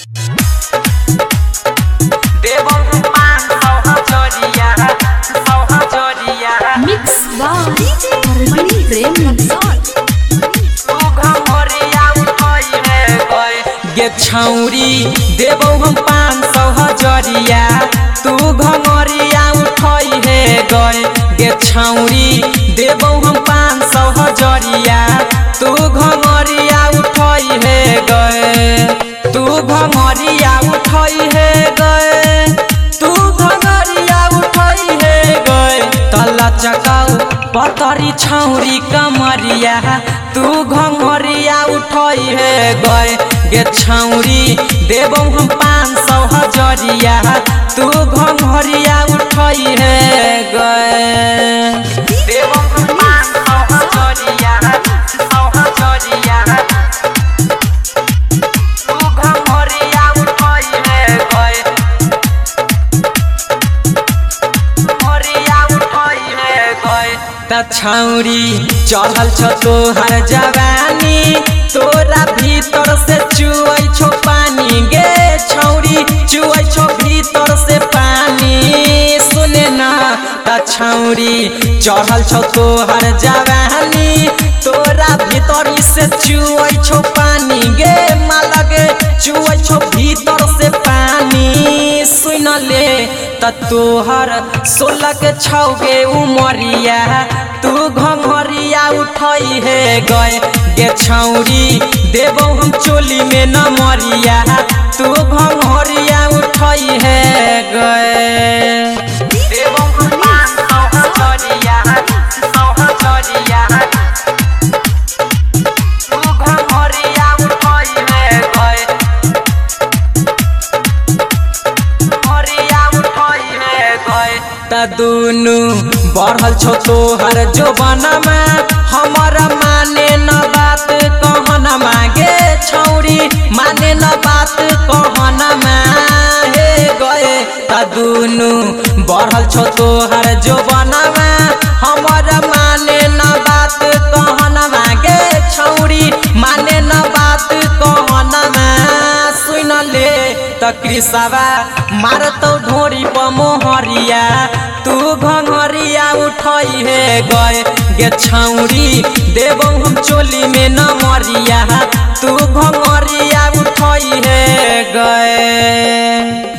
Mix by Harmony Remix. गे छौरी देबौ हम 500 हजरिया तू घंगरिया उठई हे गए। गे छौरी देबौ हम 500 हजरिया तू घंगरिया उठई हे गए। तू घंगरिया उठई हे गए। तू घंगरिया उठई हे गए। तला चकाऊ पतरी छौरी कमरिया तू घंगरिया उठई हे गए। गे छौरी देबौ हम 500 हजरिया तू घंगरिया उठई हे गए। देबौ हम 500 हजरिया 100 हजरिया तू घंगरिया उठई हे गए। घंगरिया उठई हे गए। त छौरी चढ़ल छ तोहर जवानी तोरा भीतर से चुई छो पानी। गे छौरी चुई छो भीतर से पानी। सुने ना त छौरी चढ़ल छो तोहर जवानी तोरा भीतर से चुई छो पानी। गे मालगे चुई छो भीतर से पानी। सुन ले त तोहर 16 के छौगे उमरिया तू घंगरिया उठई हे गए। गे छौरी देबौ हम चोली में न मरिया तू घंगरिया उठई हे गए। देबौ हम 500 हजरिया 100 हजरिया तू घंगरिया उठई हे गए। घंगरिया उठई हे गए। त दुनु बढ़ल छो तोहर जोबनमा हमर माने न बात कहना मागे छौरी माने न बात कहना हे गए। त दुनु बढ़ल छो तोहर जोबनमा हमर माने न बात कहना मागे छौरी माने न बात कहना। सुन ले त कृष्णवा मारतौ ढोरी प मोहरिया तू घंगरिया उठई हे गए। गे छौरी देबौ हम चोली में न मरिया तू घंगरिया उठई हे गए।